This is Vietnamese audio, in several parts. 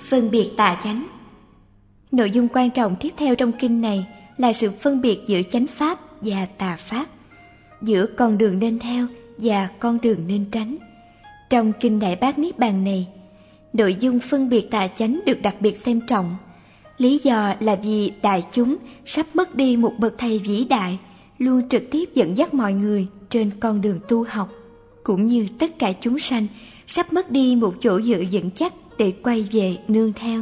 Phân biệt tà chánh. Nội dung quan trọng tiếp theo trong kinh này là sự phân biệt giữa chánh pháp và tà pháp, giữa con đường nên theo và con đường nên tránh. Trong kinh Đại Bát Niết Bàn này, nội dung phân biệt tà chánh được đặc biệt xem trọng. Lý do là vì đại chúng sắp mất đi một bậc thầy vĩ đại, luôn trực tiếp dẫn dắt mọi người trên con đường tu học, cũng như tất cả chúng sanh sắp mất đi một chỗ dựa vững chắc để quay về nương theo.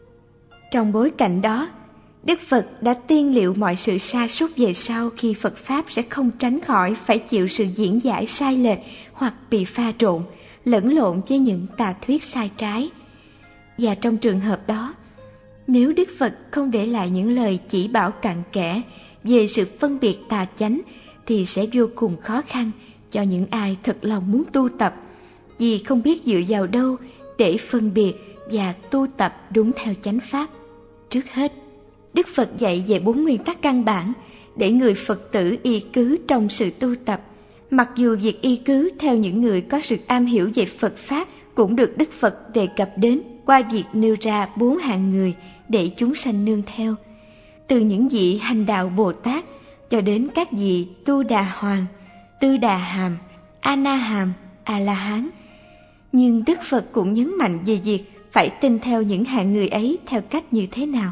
Trong bối cảnh đó, Đức Phật đã tiên liệu mọi sự sa sút về sau khi Phật Pháp sẽ không tránh khỏi phải chịu sự diễn giải sai lệch hoặc bị pha trộn, lẫn lộn với những tà thuyết sai trái. Và trong trường hợp đó, nếu Đức Phật không để lại những lời chỉ bảo cặn kẽ về sự phân biệt tà chánh thì sẽ vô cùng khó khăn cho những ai thật lòng muốn tu tập, vì không biết dựa vào đâu để phân biệt và tu tập đúng theo chánh pháp. Trước hết, Đức Phật dạy về 4 nguyên tắc căn bản để người Phật tử y cứ trong sự tu tập. Mặc dù việc y cứ theo những người có sự am hiểu về Phật Pháp cũng được Đức Phật đề cập đến qua việc nêu ra 4 hạng người để chúng sanh nương theo, từ những vị hành đạo Bồ Tát cho đến các vị Tu Đà Hoàng, Tư Đà Hàm, A Na Hàm, A La Hán. Nhưng Đức Phật cũng nhấn mạnh về việc phải tin theo những hạng người ấy theo cách như thế nào.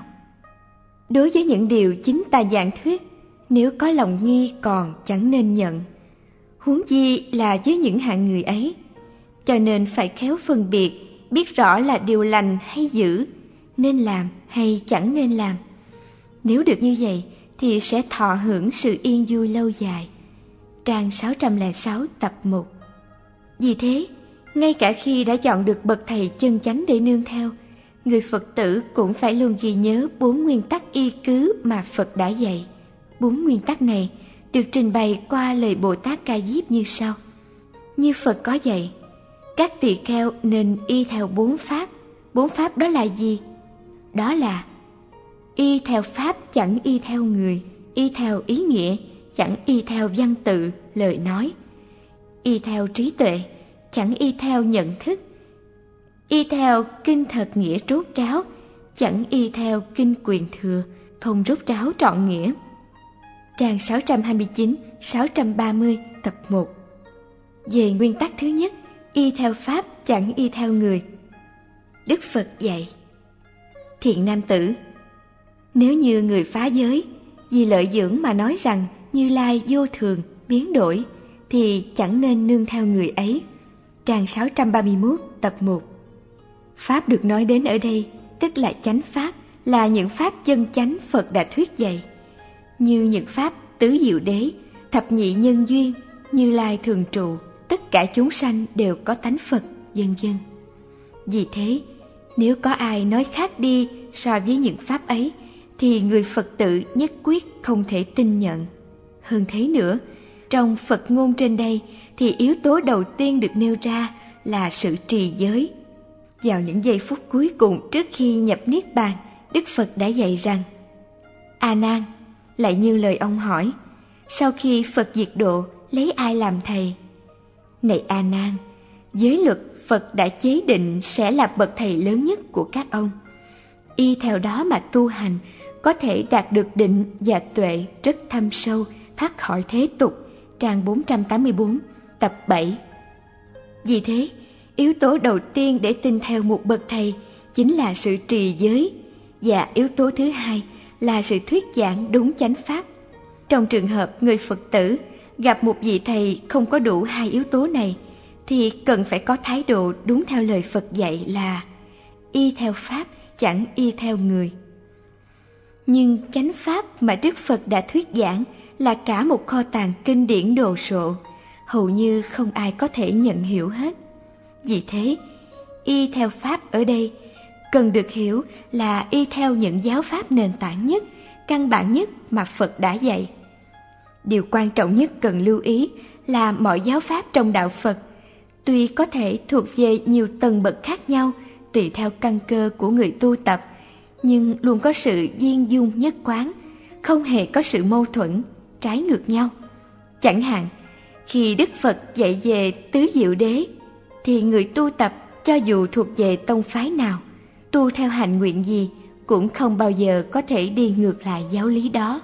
Đối với những điều chính ta giảng thuyết, nếu có lòng nghi còn chẳng nên nhận, huống chi là với những hạng người ấy. Cho nên phải khéo phân biệt, biết rõ là điều lành hay dữ, nên làm hay chẳng nên làm. Nếu được như vậy thì sẽ thọ hưởng sự yên vui lâu dài. Trang 606 tập 1. Vì thế, ngay cả khi đã chọn được bậc thầy chân chánh để nương theo, người Phật tử cũng phải luôn ghi nhớ 4 nguyên tắc y cứ mà Phật đã dạy. 4 nguyên tắc này được trình bày qua lời Bồ Tát Ca Diếp như sau. Như Phật có dạy, các tỳ kheo nên y theo 4 pháp. 4 pháp đó là gì? Đó là y theo pháp chẳng y theo người, y theo ý nghĩa chẳng y theo văn tự, lời nói, y theo trí tuệ chẳng y theo nhận thức, y theo kinh thật nghĩa rốt ráo chẳng y theo kinh quyền thừa, không rốt ráo trọn nghĩa. Trang 629, 630 tập 1. Về nguyên tắc thứ nhất, y theo pháp chẳng y theo người, Đức Phật dạy: Thiện nam tử, nếu như người phá giới vì lợi dưỡng mà nói rằng Như Lai vô thường, biến đổi, thì chẳng nên nương theo người ấy. Trang 631 tập 1. Pháp được nói đến ở đây tức là chánh pháp, là những pháp chân chánh Phật đã thuyết dạy, như những pháp tứ diệu đế, thập nhị nhân duyên, Như Lai thường trụ, tất cả chúng sanh đều có tánh Phật, vân vân. Vì thế, nếu có ai nói khác đi so với những pháp ấy, thì người Phật tử nhất quyết không thể tin nhận. Hơn thế nữa, trong Phật ngôn trên đây thì yếu tố đầu tiên được nêu ra là sự trì giới. Vào những giây phút cuối cùng trước khi nhập Niết Bàn, Đức Phật đã dạy rằng: A Nan, lại như lời ông hỏi, sau khi Phật diệt độ lấy ai làm thầy? Này A Nan, giới luật Phật đã chế định sẽ là bậc thầy lớn nhất của các ông. Y theo đó mà tu hành, có thể đạt được định và tuệ rất thâm sâu, thoát khỏi thế tục. Trang 484, tập 7. Vì thế, yếu tố đầu tiên để tin theo một bậc thầy chính là sự trì giới, và yếu tố thứ hai là sự thuyết giảng đúng chánh pháp. Trong trường hợp người Phật tử gặp một vị thầy không có đủ hai yếu tố này, thì cần phải có thái độ đúng theo lời Phật dạy là y theo pháp chẳng y theo người. Nhưng chánh pháp mà Đức Phật đã thuyết giảng là cả một kho tàng kinh điển đồ sộ, hầu như không ai có thể nhận hiểu hết. Vì thế, y theo pháp ở đây cần được hiểu là y theo những giáo pháp nền tảng nhất, căn bản nhất mà Phật đã dạy. Điều quan trọng nhất cần lưu ý là mọi giáo pháp trong đạo Phật tuy có thể thuộc về nhiều tầng bậc khác nhau tùy theo căn cơ của người tu tập, nhưng luôn có sự viên dung nhất quán, không hề có sự mâu thuẫn, trái ngược nhau. Chẳng hạn, khi Đức Phật dạy về tứ diệu đế, thì người tu tập cho dù thuộc về tông phái nào, tu theo hạnh nguyện gì cũng không bao giờ có thể đi ngược lại giáo lý đó.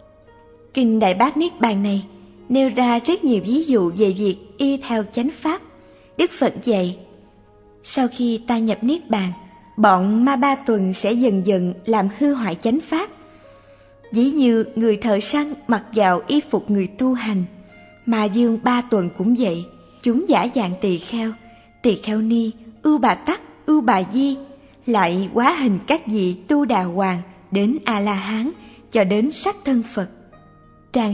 Kinh Đại Bát Niết Bàn này nêu ra rất nhiều ví dụ về việc y theo chánh pháp. Đức Phật dạy, sau khi ta nhập Niết Bàn, bọn ma ba tuần sẽ dần dần làm hư hoại chánh pháp. Ví như người thợ săn mặc vào y phục người tu hành, ma dương ba tuần cũng vậy. Chúng giả dạng tỳ kheo ni, ưu bà tắc, ưu bà di, lại hóa hình các vị tu đà hoàng đến A La Hán cho đến sắc thân Phật. Trang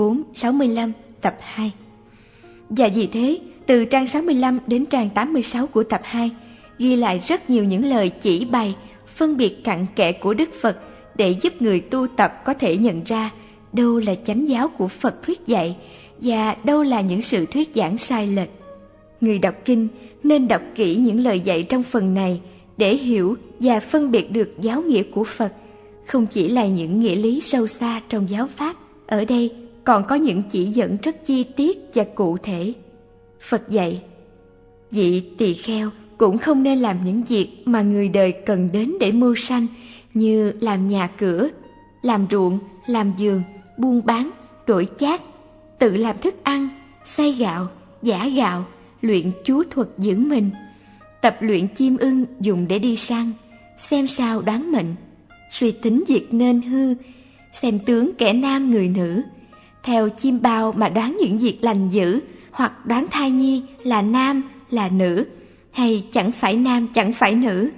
64-65 tập 2. Và vì thế, từ trang 65 đến trang 86 của tập 2 ghi lại rất nhiều những lời chỉ bày, phân biệt cặn kẽ của Đức Phật để giúp người tu tập có thể nhận ra đâu là chánh giáo của Phật thuyết dạy và đâu là những sự thuyết giảng sai lệch. Người đọc kinh nên đọc kỹ những lời dạy trong phần này để hiểu và phân biệt được giáo nghĩa của Phật, không chỉ là những nghĩa lý sâu xa trong giáo pháp. Ở đây còn có những chỉ dẫn rất chi tiết và cụ thể. Phật dạy, vị tỳ kheo cũng không nên làm những việc mà người đời cần đến để mưu sanh, như làm nhà cửa, làm ruộng, làm vườn, buôn bán, đổi chác, tự làm thức ăn, xay gạo, giã gạo, luyện chú thuật giữ mình, tập luyện chim ưng dùng để đi săn, xem sao đoán mệnh, suy tính việc nên hư, xem tướng kẻ nam người nữ, theo chim bao mà đoán những việc lành dữ, hoặc đoán thai nhi là nam, là nữ, hay chẳng phải nam, chẳng phải nữ.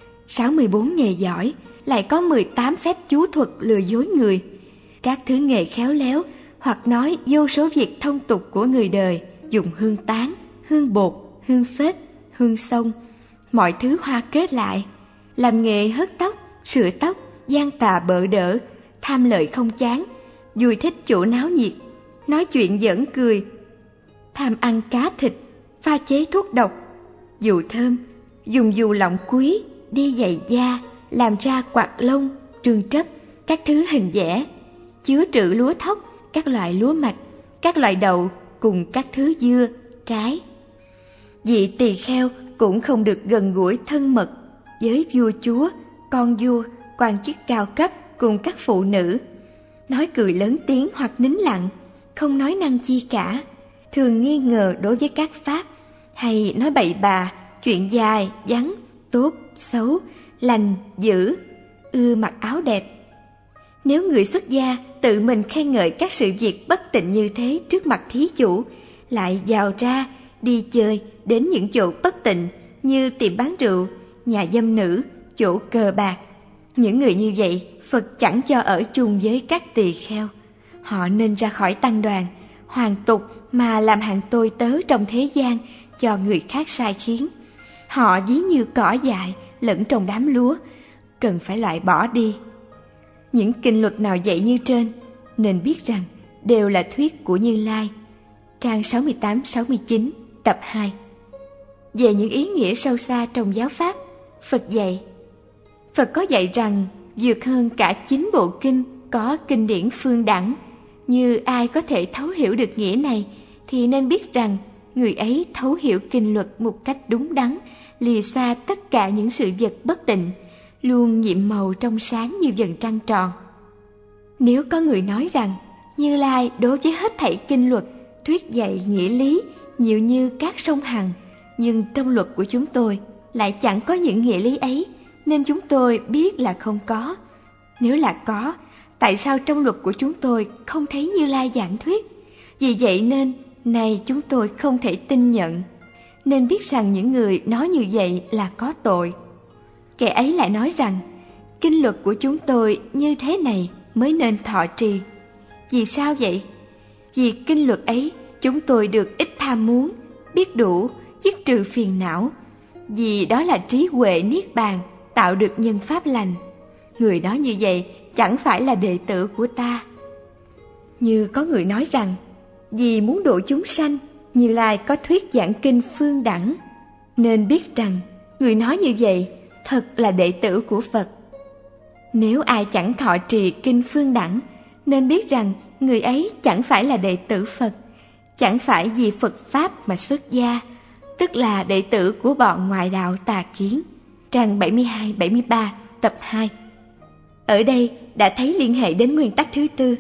64 nghề giỏi, lại có 18 phép chú thuật lừa dối người. Các thứ nghề khéo léo, hoặc nói vô số việc thông tục của người đời, dùng hương tán, hương bột, hương phết, hương xông, mọi thứ hoa kết lại, làm nghề hớt tóc, sửa tóc, gian tà bợ đỡ, tham lợi không chán, vui thích chỗ náo nhiệt, nói chuyện giỡn cười, tham ăn cá thịt, pha chế thuốc độc, dù thơm, dùng dù lọng quý, đi giày da, làm ra quạt lông, trương trấp, các thứ hình vẽ, chứa trữ lúa thóc, các loại lúa mạch, các loại đậu cùng các thứ dưa, trái. Vị tỳ kheo cũng không được gần gũi thân mật với vua chúa, con vua, quan chức cao cấp cùng các phụ nữ, nói cười lớn tiếng hoặc nín lặng, không nói năng chi cả, thường nghi ngờ đối với các pháp, hay nói bậy bạ, chuyện dài, vắn, tốt, xấu, lành, dữ, ưa mặc áo đẹp. Nếu người xuất gia tự mình khen ngợi các sự việc bất tịnh như thế trước mặt thí chủ, lại vào ra, đi chơi đến những chỗ bất tịnh như tiệm bán rượu, nhà dâm nữ, chỗ cờ bạc, những người như vậy Phật chẳng cho ở chung với các tỳ kheo. Họ nên ra khỏi tăng đoàn, hoàn tục mà làm hạng tôi tớ trong thế gian cho người khác sai khiến. Họ ví như cỏ dại lẫn trong đám lúa, cần phải loại bỏ đi. Những kinh luật nào dạy như trên, nên biết rằng đều là thuyết của Như Lai. Trang 68-69, tập 2. Về những ý nghĩa sâu xa trong giáo pháp, Phật dạy. Phật có dạy rằng vượt hơn cả 9 bộ kinh có kinh điển phương đẳng. Như ai có thể thấu hiểu được nghĩa này thì nên biết rằng người ấy thấu hiểu kinh luật một cách đúng đắn, lìa xa tất cả những sự vật bất tịnh, luôn nhiệm màu trong sáng như vầng trăng tròn. Nếu có người nói rằng Như Lai đối với hết thảy kinh luật thuyết dạy nghĩa lý nhiều như các sông Hằng, nhưng trong luật của chúng tôi lại chẳng có những nghĩa lý ấy, nên chúng tôi biết là không có. Nếu là có, tại sao trong luật của chúng tôi không thấy Như Lai giảng thuyết? Vì vậy nên này chúng tôi không thể tin nhận. Nên biết rằng những người nói như vậy là có tội. Kẻ ấy lại nói rằng kinh luật của chúng tôi như thế này mới nên thọ trì. Vì sao vậy? Vì kinh luật ấy chúng tôi được ít tham muốn, biết đủ, dứt trừ phiền não. Vì đó là trí huệ niết bàn, tạo được nhân pháp lành. Người nói như vậy chẳng phải là đệ tử của ta. Như có người nói rằng vì muốn độ chúng sanh, Như Lai có thuyết giảng kinh phương đẳng, nên biết rằng người nói như vậy thật là đệ tử của Phật. Nếu ai chẳng thọ trì kinh phương đẳng, nên biết rằng người ấy chẳng phải là đệ tử Phật, chẳng phải vì Phật Pháp mà xuất gia, tức là đệ tử của bọn ngoại đạo tà kiến. trang 72-73, tập 2. Ở đây đã thấy liên hệ đến nguyên tắc thứ tư.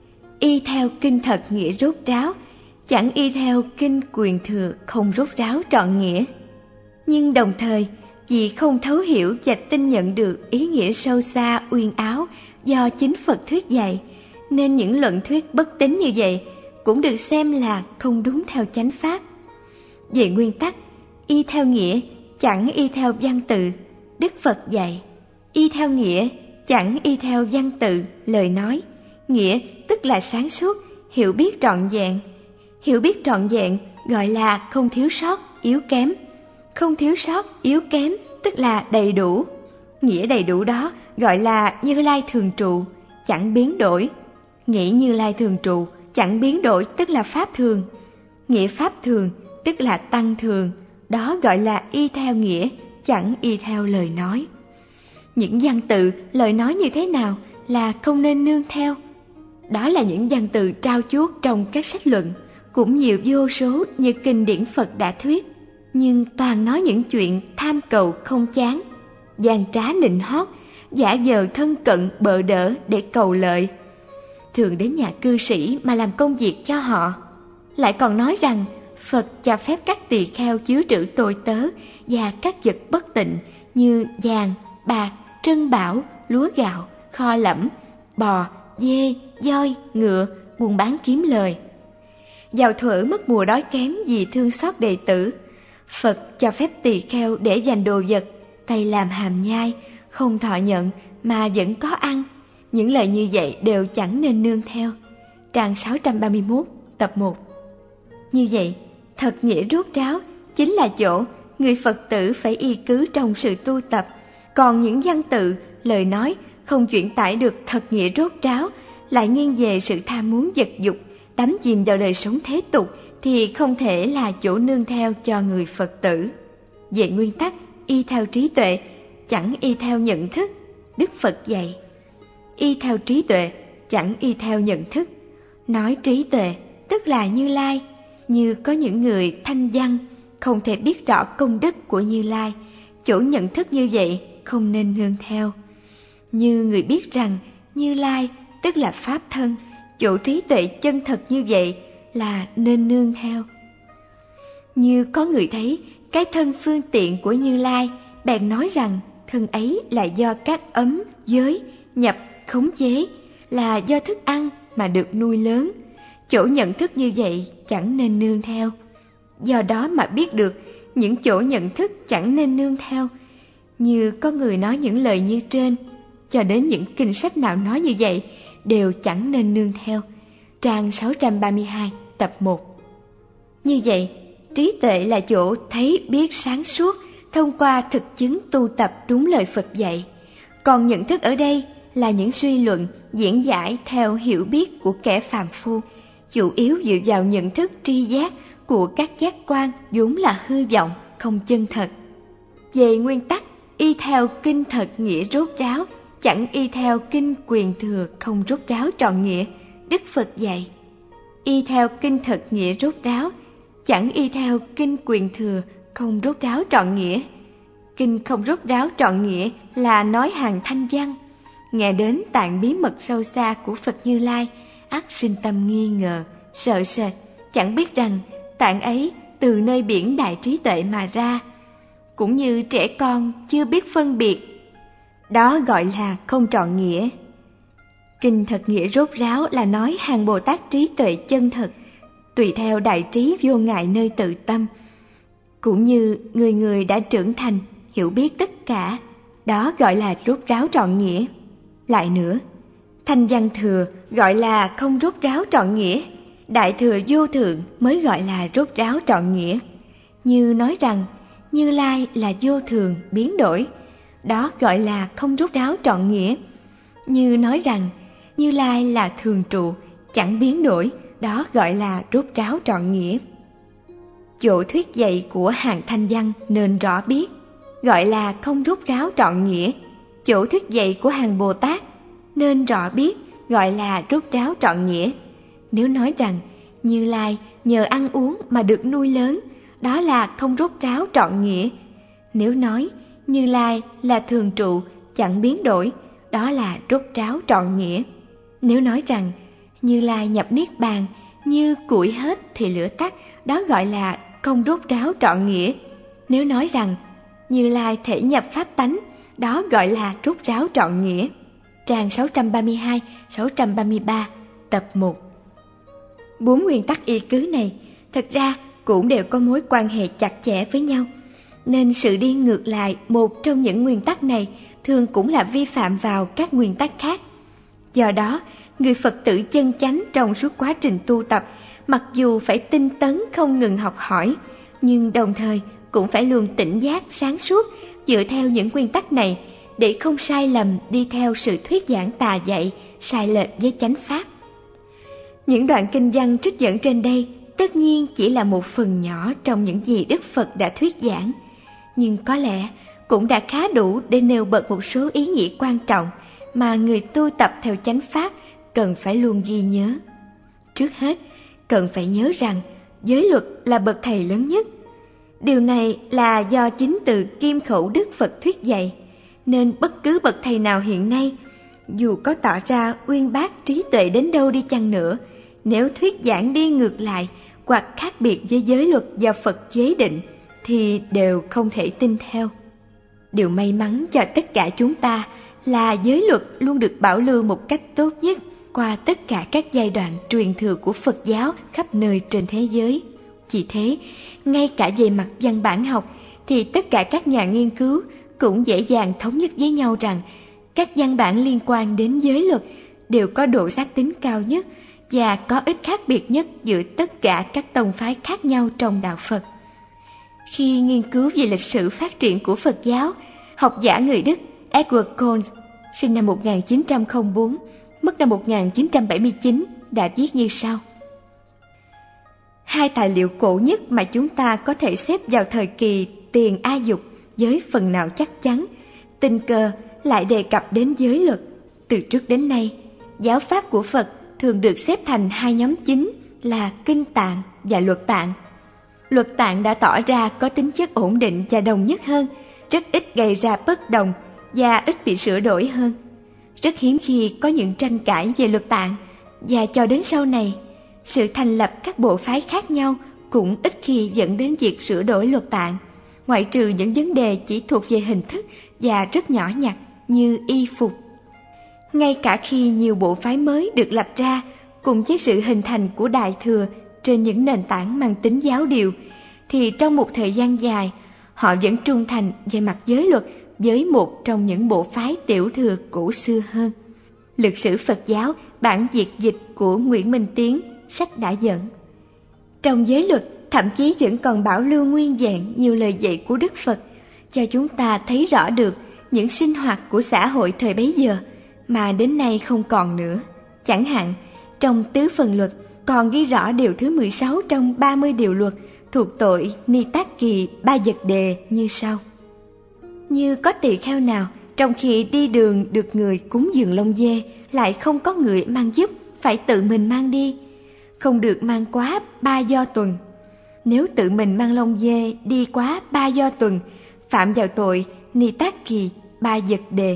Y theo kinh thật nghĩa rốt ráo, chẳng y theo kinh quyền thừa không rốt ráo trọn nghĩa. Nhưng đồng thời, vì không thấu hiểu và tin nhận được ý nghĩa sâu xa uyên áo do chính Phật thuyết dạy, nên những luận thuyết bất tín như vậy cũng được xem là không đúng theo chánh pháp. Về nguyên tắc, y theo nghĩa, chẳng y theo văn tự, Đức Phật dạy, y theo nghĩa, chẳng y theo văn tự, lời nói. Nghĩa tức là sáng suốt, hiểu biết trọn vẹn. Hiểu biết trọn vẹn gọi là không thiếu sót, yếu kém. Không thiếu sót, yếu kém tức là đầy đủ. Nghĩa đầy đủ đó gọi là Như Lai thường trụ, chẳng biến đổi. Nghĩa Như Lai thường trụ, chẳng biến đổi tức là pháp thường. Nghĩa pháp thường tức là tăng thường, đó gọi là y theo nghĩa, chẳng y theo lời nói. Những văn tự, lời nói như thế nào là không nên nương theo. Đó là những văn từ trao chuốt trong các sách luận, cũng nhiều vô số như kinh điển Phật đã thuyết, nhưng toàn nói những chuyện tham cầu không chán, gian trá nịnh hót, giả vờ thân cận bợ đỡ để cầu lợi. Thường đến nhà cư sĩ mà làm công việc cho họ. Lại còn nói rằng Phật cho phép các tỳ kheo chứa trữ tôi tớ và các vật bất tịnh như vàng, bạc, trân bảo, lúa gạo, kho lẫm, bò, dê, voi, ngựa, buôn bán kiếm lời. Vào thuở mất mùa đói kém vì thương xót đệ tử, Phật cho phép tỳ kheo để dành đồ vật, tay làm hàm nhai, không thọ nhận mà vẫn có ăn. Những lời như vậy đều chẳng nên nương theo. Trang 631, tập 1. Như vậy, thật nghĩa rốt ráo chính là chỗ người Phật tử phải y cứ trong sự tu tập. Còn những văn tự, lời nói không chuyển tải được thật nghĩa rốt ráo, lại nghiêng về sự tham muốn vật dục, đắm chìm vào đời sống thế tục, thì không thể là chỗ nương theo cho người Phật tử. Về nguyên tắc, y theo trí tuệ, chẳng y theo nhận thức, Đức Phật dạy. Y theo trí tuệ, chẳng y theo nhận thức. Nói trí tuệ, tức là Như Lai. Như có những người thanh văn, không thể biết rõ công đức của Như Lai, chỗ nhận thức như vậy không nên nương theo. Như người biết rằng Như Lai tức là Pháp thân, chỗ trí tuệ chân thật như vậy là nên nương theo. Như có người thấy cái thân phương tiện của Như Lai, bèn nói rằng thân ấy là do các ấm, giới, nhập, khống chế, là do thức ăn mà được nuôi lớn. Chỗ nhận thức như vậy chẳng nên nương theo. Do đó mà biết được những chỗ nhận thức chẳng nên nương theo. Như có người nói những lời như trên, cho đến những kinh sách nào nói như vậy đều chẳng nên nương theo. Trang 632, tập 1. Như vậy, trí tuệ là chỗ thấy biết sáng suốt thông qua thực chứng tu tập đúng lời Phật dạy. Còn nhận thức ở đây là những suy luận, diễn giải theo hiểu biết của kẻ phàm phu, chủ yếu dựa vào nhận thức tri giác của các giác quan vốn là hư vọng, không chân thật. Về nguyên tắc, y theo kinh thật nghĩa rốt ráo, chẳng y theo kinh quyền thừa không rốt ráo trọn nghĩa, Đức Phật dạy. Y theo kinh thật nghĩa rốt ráo, chẳng y theo kinh quyền thừa không rốt ráo trọn nghĩa. Kinh không rốt ráo trọn nghĩa là nói hàng thanh văn. Nghe đến tạng bí mật sâu xa của Phật Như Lai, ắt sinh tâm nghi ngờ, sợ sệt, chẳng biết rằng tạng ấy từ nơi biển đại trí tuệ mà ra. Cũng như trẻ con chưa biết phân biệt, đó gọi là không trọn nghĩa. Kinh thật nghĩa rốt ráo là nói hàng Bồ Tát trí tuệ chân thật, tùy theo đại trí vô ngại nơi tự tâm. Cũng như người người đã trưởng thành, hiểu biết tất cả, đó gọi là rốt ráo trọn nghĩa. Lại nữa, thanh văn thừa gọi là không rốt ráo trọn nghĩa, đại thừa vô thượng mới gọi là rốt ráo trọn nghĩa. Như nói rằng Như Lai là vô thường biến đổi, đó gọi là không rốt ráo trọn nghĩa. Như nói rằng Như Lai là thường trụ, chẳng biến đổi, đó gọi là rốt ráo trọn nghĩa. Chỗ thuyết dạy của hàng thanh văn nên rõ biết, gọi là không rốt ráo trọn nghĩa. Chỗ thuyết dạy của hàng Bồ Tát nên rõ biết, gọi là rốt ráo trọn nghĩa. Nếu nói rằng Như Lai nhờ ăn uống mà được nuôi lớn, đó là không rốt ráo trọn nghĩa. Nếu nói Như Lai là thường trụ, chẳng biến đổi, đó là rốt ráo trọn nghĩa. Nếu nói rằng Như Lai nhập niết bàn, như củi hết thì lửa tắt, đó gọi là không rốt ráo trọn nghĩa. Nếu nói rằng Như Lai thể nhập pháp tánh, đó gọi là rốt ráo trọn nghĩa. Trang 632, 633, tập 1. 4 nguyên tắc y cứ này thật ra cũng đều có mối quan hệ chặt chẽ với nhau, nên sự đi ngược lại một trong những nguyên tắc này thường cũng là vi phạm vào các nguyên tắc khác. Do đó, người Phật tử chân chánh trong suốt quá trình tu tập, mặc dù phải tinh tấn không ngừng học hỏi, nhưng đồng thời cũng phải luôn tỉnh giác sáng suốt dựa theo những nguyên tắc này để không sai lầm đi theo sự thuyết giảng tà dạy sai lệch với chánh pháp. Những đoạn kinh văn trích dẫn trên đây tất nhiên chỉ là một phần nhỏ trong những gì Đức Phật đã thuyết giảng, nhưng có lẽ cũng đã khá đủ để nêu bật một số ý nghĩa quan trọng mà người tu tập theo chánh pháp cần phải luôn ghi nhớ. Trước hết, cần phải nhớ rằng giới luật là bậc thầy lớn nhất. Điều này là do chính từ kim khẩu Đức Phật thuyết dạy, nên bất cứ bậc thầy nào hiện nay, dù có tỏ ra uyên bác trí tuệ đến đâu đi chăng nữa, nếu thuyết giảng đi ngược lại hoặc khác biệt với giới luật do Phật chế định thì đều không thể tin theo. Điều may mắn cho tất cả chúng ta là giới luật luôn được bảo lưu một cách tốt nhất qua tất cả các giai đoạn truyền thừa của Phật giáo khắp nơi trên thế giới. Chỉ thế, ngay cả về mặt văn bản học thì tất cả các nhà nghiên cứu cũng dễ dàng thống nhất với nhau rằng các văn bản liên quan đến giới luật đều có độ xác tín cao nhất và có ít khác biệt nhất giữa tất cả các tông phái khác nhau trong đạo Phật. Khi nghiên cứu về lịch sử phát triển của Phật giáo, học giả người Đức Edward Conze, sinh năm 1904, mất năm 1979, đã viết như sau. Hai tài liệu cổ nhất mà chúng ta có thể xếp vào thời kỳ tiền A Dục với phần nào chắc chắn, tình cờ lại đề cập đến giới luật. Từ trước đến nay, giáo pháp của Phật thường được xếp thành hai nhóm chính là kinh tạng và luật tạng. Luật tạng đã tỏ ra có tính chất ổn định và đồng nhất hơn, rất ít gây ra bất đồng và ít bị sửa đổi hơn. Rất hiếm khi có những tranh cãi về luật tạng, và cho đến sau này, sự thành lập các bộ phái khác nhau cũng ít khi dẫn đến việc sửa đổi luật tạng, ngoại trừ những vấn đề chỉ thuộc về hình thức và rất nhỏ nhặt như y phục. Ngay cả khi nhiều bộ phái mới được lập ra cùng với sự hình thành của Đại Thừa trên những nền tảng mang tính giáo điều, thì trong một thời gian dài, họ vẫn trung thành về mặt giới luật với một trong những bộ phái tiểu thừa cổ xưa hơn. Lịch sử Phật giáo bản việt dịch của Nguyễn Minh Tiến, sách đã dẫn. Trong giới luật thậm chí vẫn còn bảo lưu nguyên vẹn nhiều lời dạy của Đức Phật, cho chúng ta thấy rõ được những sinh hoạt của xã hội thời bấy giờ mà đến nay không còn nữa. Chẳng hạn, trong tứ phần luật còn ghi rõ điều thứ 16 trong 30 điều luật thuộc tội ni tác kỳ ba vật đề như sau. Như có tỳ kheo nào trong khi đi đường được người cúng dường lông dê lại không có người mang giúp, phải tự mình mang đi, không được mang quá 3 do tuần. Nếu tự mình mang lông dê đi quá 3 do tuần, phạm vào tội ni tác kỳ ba vật đề.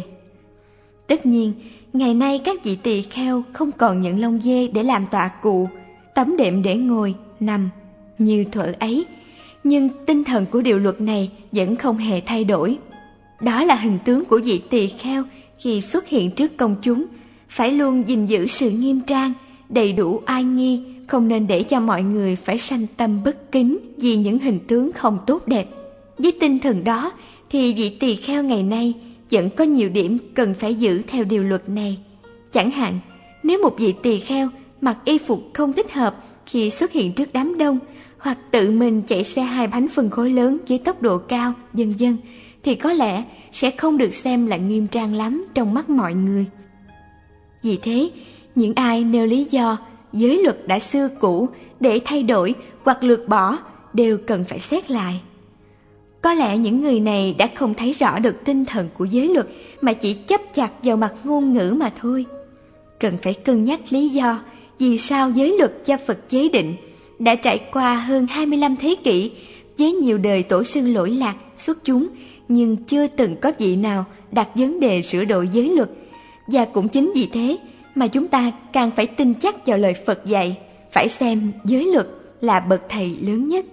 Tất nhiên, ngày nay các vị tỳ kheo không còn những lông dê để làm tọa cụ, tấm đệm để ngồi, nằm như thuở ấy, nhưng tinh thần của điều luật này vẫn không hề thay đổi. Đó là hình tướng của vị tỳ kheo khi xuất hiện trước công chúng, phải luôn gìn giữ sự nghiêm trang, đầy đủ oai nghi, không nên để cho mọi người phải sanh tâm bất kính vì những hình tướng không tốt đẹp. Với tinh thần đó thì vị tỳ kheo ngày nay vẫn có nhiều điểm cần phải giữ theo điều luật này. Chẳng hạn, nếu một vị tỳ kheo mặc y phục không thích hợp khi xuất hiện trước đám đông, hoặc tự mình chạy xe 2 bánh phân khối lớn với tốc độ cao, vân vân, thì có lẽ sẽ không được xem là nghiêm trang lắm trong mắt mọi người. Vì thế, những ai nêu lý do giới luật đã xưa cũ để thay đổi hoặc lược bỏ đều cần phải xét lại. Có lẽ những người này đã không thấy rõ được tinh thần của giới luật mà chỉ chấp chặt vào mặt ngôn ngữ mà thôi. Cần phải cân nhắc lý do vì sao giới luật do Phật chế định đã trải qua hơn 25 thế kỷ với nhiều đời tổ sư lỗi lạc xuất chúng nhưng chưa từng có vị nào đặt vấn đề sửa đổi giới luật. Và cũng chính vì thế mà chúng ta càng phải tin chắc vào lời Phật dạy, phải xem giới luật là bậc thầy lớn nhất.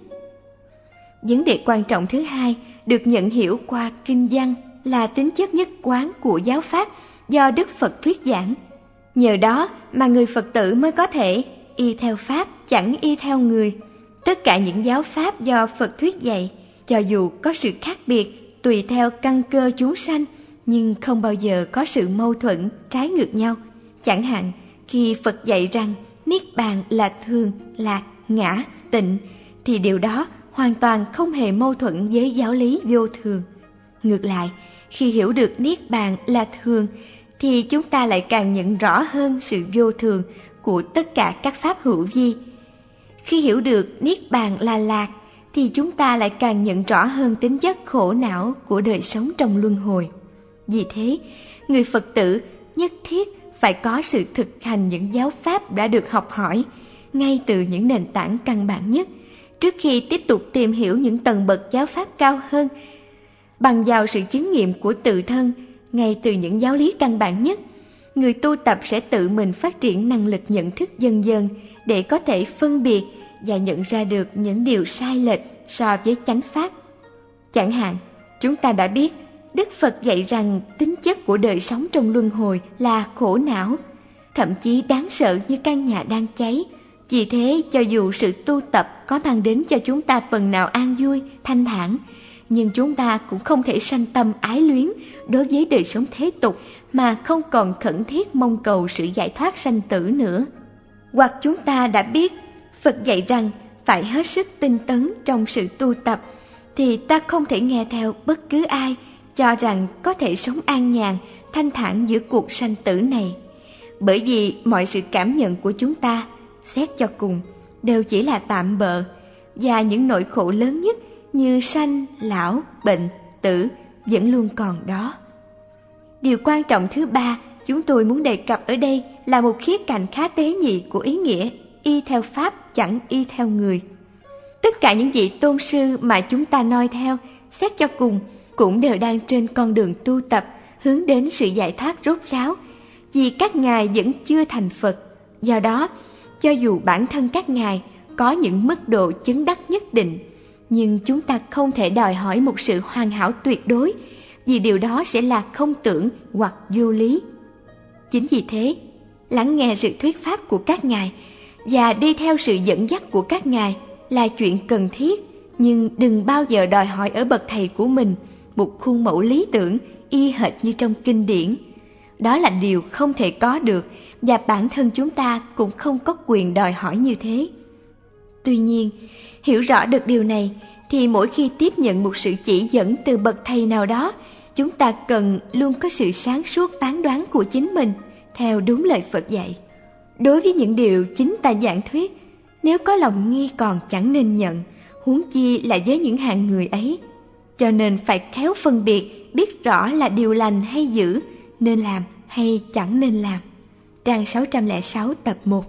Vấn đề quan trọng thứ hai được nhận hiểu qua kinh văn là tính chất nhất quán của giáo pháp do Đức Phật thuyết giảng. Nhờ đó mà người Phật tử mới có thể y theo pháp, chẳng y theo người. Tất cả những giáo pháp do Phật thuyết dạy, cho dù có sự khác biệt tùy theo căn cơ chúng sanh, nhưng không bao giờ có sự mâu thuẫn, trái ngược nhau. Chẳng hạn, khi Phật dạy rằng Niết Bàn là thường, lạc, ngã, tịnh, thì điều đó hoàn toàn không hề mâu thuẫn với giáo lý vô thường. Ngược lại, khi hiểu được Niết Bàn là thường, thì chúng ta lại càng nhận rõ hơn sự vô thường của tất cả các pháp hữu vi. Khi hiểu được Niết Bàn là lạc, thì chúng ta lại càng nhận rõ hơn tính chất khổ não của đời sống trong luân hồi. Vì thế, người Phật tử nhất thiết phải có sự thực hành những giáo pháp đã được học hỏi, ngay từ những nền tảng căn bản nhất, trước khi tiếp tục tìm hiểu những tầng bậc giáo pháp cao hơn. Bằng vào sự chứng nghiệm của tự thân, ngay từ những giáo lý căn bản nhất, người tu tập sẽ tự mình phát triển năng lực nhận thức dần dần để có thể phân biệt và nhận ra được những điều sai lệch so với chánh pháp. Chẳng hạn, chúng ta đã biết Đức Phật dạy rằng tính chất của đời sống trong luân hồi là khổ não, thậm chí đáng sợ như căn nhà đang cháy. Vì thế, cho dù sự tu tập có mang đến cho chúng ta phần nào an vui, thanh thản, nhưng chúng ta cũng không thể sanh tâm ái luyến đối với đời sống thế tục mà không còn khẩn thiết mong cầu sự giải thoát sanh tử nữa. Hoặc chúng ta đã biết Phật dạy rằng phải hết sức tinh tấn trong sự tu tập, thì ta không thể nghe theo bất cứ ai cho rằng có thể sống an nhàn, thanh thản giữa cuộc sanh tử này. Bởi vì mọi sự cảm nhận của chúng ta, xét cho cùng, đều chỉ là tạm bợ, và những nỗi khổ lớn nhất như sanh, lão, bệnh, tử vẫn luôn còn đó. Điều quan trọng thứ ba chúng tôi muốn đề cập ở đây là một khía cạnh khá tế nhị của ý nghĩa y theo pháp, chẳng y theo người. Tất cả những vị tôn sư mà chúng ta noi theo, xét cho cùng, cũng đều đang trên con đường tu tập hướng đến sự giải thoát rốt ráo, vì các ngài vẫn chưa thành Phật. Do đó, cho dù bản thân các ngài có những mức độ chứng đắc nhất định, nhưng chúng ta không thể đòi hỏi một sự hoàn hảo tuyệt đối, vì điều đó sẽ là không tưởng hoặc vô lý. Chính vì thế, lắng nghe sự thuyết pháp của các ngài và đi theo sự dẫn dắt của các ngài là chuyện cần thiết, nhưng đừng bao giờ đòi hỏi ở bậc thầy của mình một khuôn mẫu lý tưởng y hệt như trong kinh điển. Đó là điều không thể có được, và bản thân chúng ta cũng không có quyền đòi hỏi như thế. Tuy nhiên, hiểu rõ được điều này, thì mỗi khi tiếp nhận một sự chỉ dẫn từ bậc thầy nào đó, chúng ta cần luôn có sự sáng suốt phán đoán của chính mình theo đúng lời Phật dạy. Đối với những điều chính ta giảng thuyết, nếu có lòng nghi còn chẳng nên nhận, huống chi là với những hạng người ấy. Cho nên phải khéo phân biệt, biết rõ là điều lành hay dữ, nên làm hay chẳng nên làm. Trang 606 tập 1.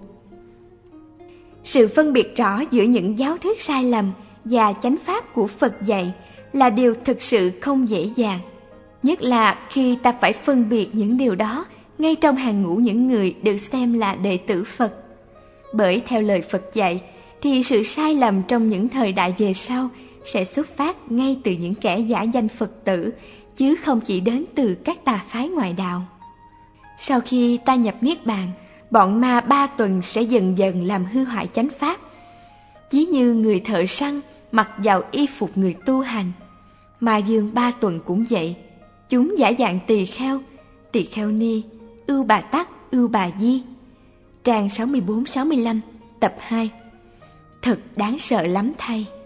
Sự phân biệt rõ giữa những giáo thuyết sai lầm và chánh pháp của Phật dạy là điều thực sự không dễ dàng, nhất là khi ta phải phân biệt những điều đó ngay trong hàng ngũ những người được xem là đệ tử Phật. Bởi theo lời Phật dạy, thì sự sai lầm trong những thời đại về sau sẽ xuất phát ngay từ những kẻ giả danh Phật tử, chứ không chỉ đến từ các tà phái ngoại đạo. Sau khi ta nhập Niết Bàn, bọn ma 3 tuần sẽ dần dần làm hư hoại chánh pháp. Ví như người thợ săn mặc vào y phục người tu hành, Ma Dương 3 tuần cũng vậy. Chúng giả dạng tỳ kheo ni, ưu bà tắc, ưu bà di. Trang 64-65, tập 2. Thật đáng sợ lắm thay.